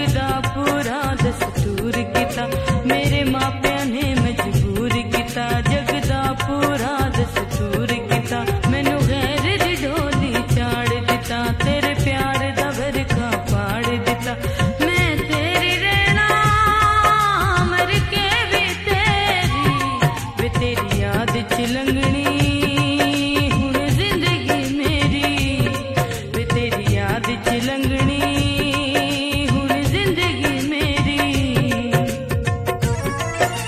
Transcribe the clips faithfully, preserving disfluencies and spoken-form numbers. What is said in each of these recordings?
जगदा पूरा दस्तूर किता, मेरे मापिया ने मजबूर किता, जगदा पूरा दस्तूर किता, मैनू गैर दी डोली चाड़ दिता, तेरे प्यार दा बरखा पाड़ दिता, मैं तेरी रहना मर के भी तेरी, वे तेरी याद च लंघनी हुण जिंदगी मेरी, वे तेरी याद च लंघनी हुण जिंदगी मेरी।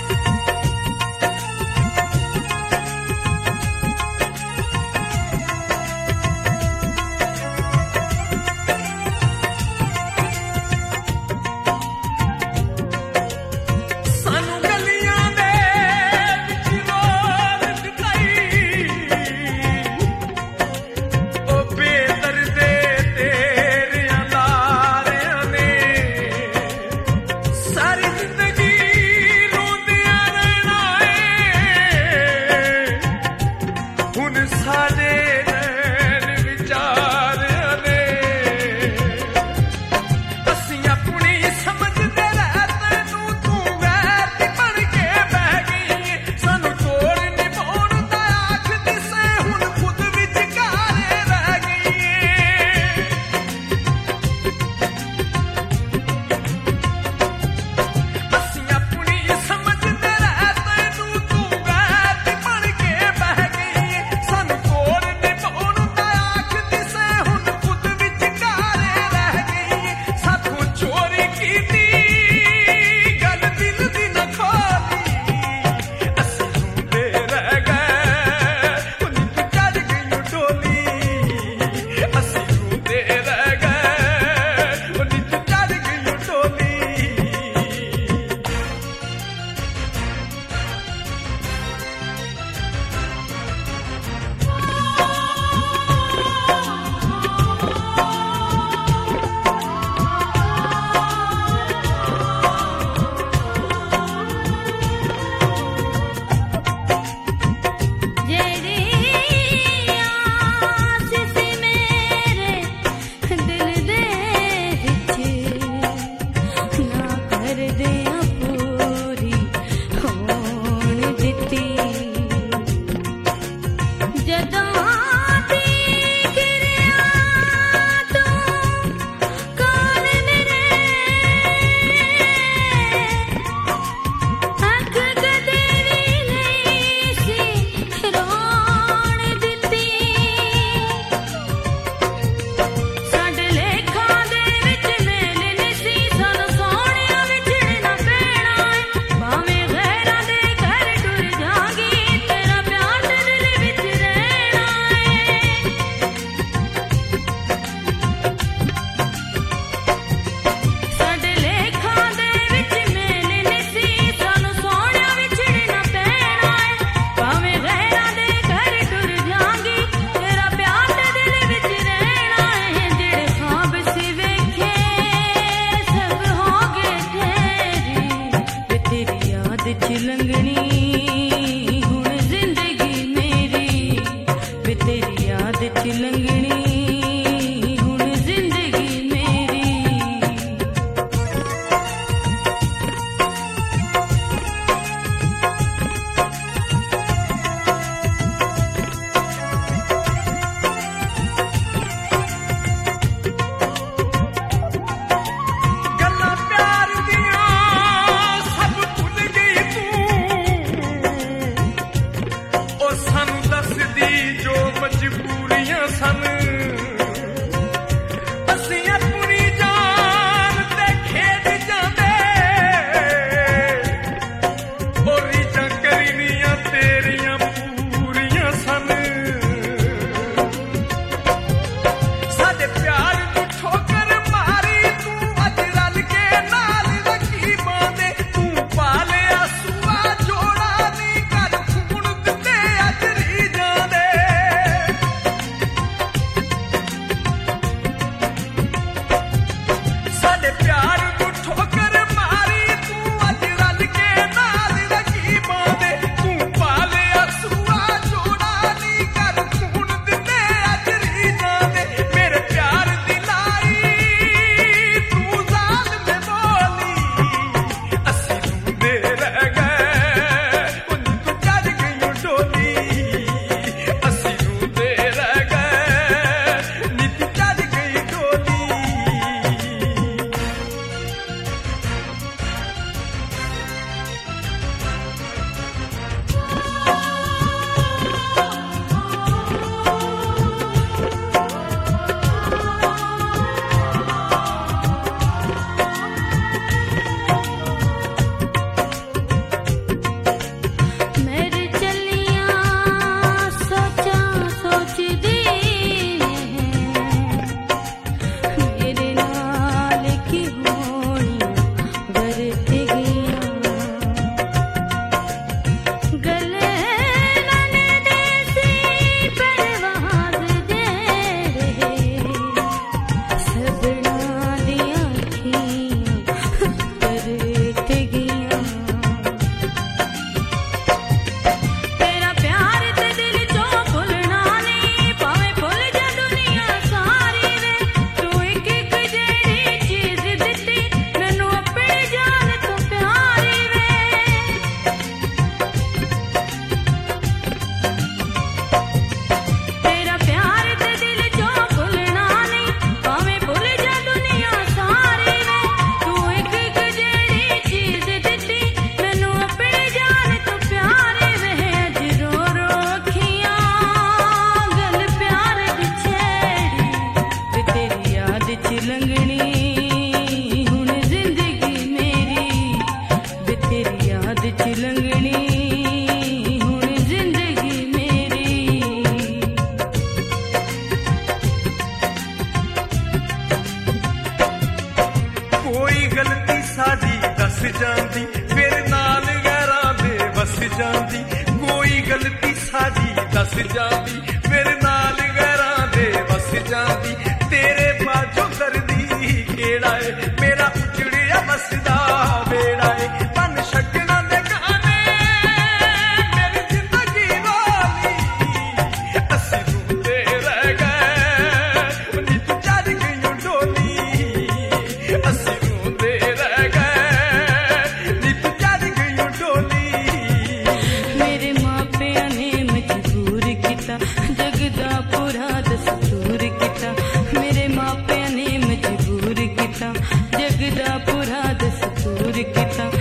ਗਲਤੀ ਸਾਡੀ ਦੱਸ ਜਾਂਦੀ, ਫਿਰ ਨਾਲ ਗੈਰਾਂ ਦੇ ਵਸ ਜਾਂਦੀ। ਕੋਈ ਗਲਤੀ ਸਾਡੀ ਦੱਸ ਜਾਂਦੀ, ਫਿਰ ਨਾਲ ਗੈਰਾਂ ਦੇ ਵਸ ਜਾਂਦੀ। ਤੇਰੇ ਬਾਝੋਂ ਕਰਦੀ ਕਿਹੜਾ ਏ ਮੇਰਾ ਉਜੜਿਆ ਵਸਦਾ ਵੇੜਾ ਏ। ਤਨ ਛੱਡਣਾ ਦੇ ਗਾਣੇ ਮੇਰੀ ਜ਼ਿੰਦਗੀ ਵਾਲੀ, ਅਸੀਂ ਰੁੰਦੇ ਰਹਿ ਗਏ ਨੀ ਤੂੰ ਚੜ ਗਈ ਡੋਲੀ। ਅਸੀਂ ਰੁੰਦੇ ਰਹਿ ਗਏ ਨੀ ਤੂੰ ਚੜ ਗਈ ਡੋਲੀ। ਮੇਰੇ ਮਾਪਿਆਂ ਨੇ ਮਜਬੂਰ ਕੀਤਾ, ਜਗ ਦਾ ਪੂਰਾ ਦਸਤੂਰ ਕੀਤਾ। ਮੇਰੇ ਮਾਪਿਆਂ ਨੇ ਮਜਬੂਰ ਕੀਤਾ, ਜਗ ਦਾ ਪੂਰਾ ਦਸਤੂਰ ਕੀਤਾ।